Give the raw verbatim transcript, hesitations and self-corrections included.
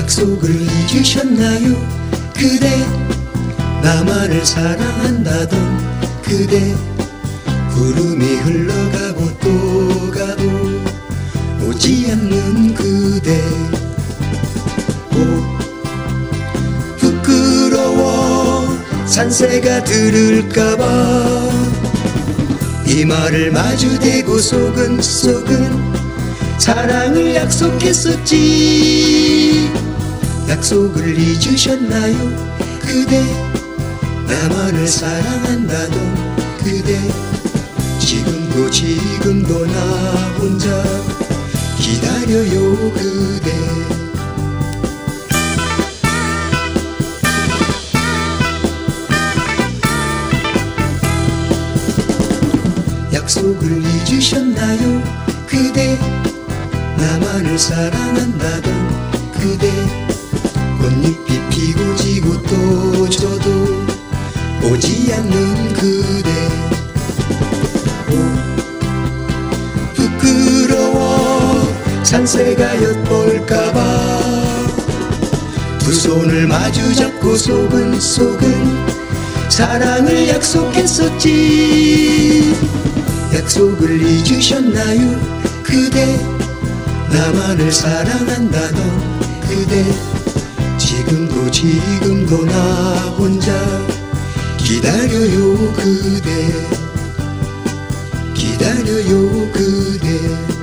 약속을 잊으셨나요? 그대 나만을 사랑한다던 그대 구름이 흘러가고 또 가도 오지 않는 그대 오 부끄러워 산새가 들을까봐 이 말을 마주대고 소근소근 사랑을 약속했었지. 약속을 잊으셨나요? 그대 나만을 사랑한다던 그대 지금도 지금도 나 혼자 기다려요 그대. 약속을 잊으셨나요? 그대 나만을 사랑한다던 그대 꽃잎이 피고 지고 또 져도 오지 않는 그대 오 부끄러워 산새가 엿볼까봐 두 손을 마주 잡고 소근소근 사랑을 약속했었지. 약속을 잊으셨나요? 그대 나만을 사랑한다던 그대 지금도 지금도 나 혼자 기다려요 그대 기다려요 그대.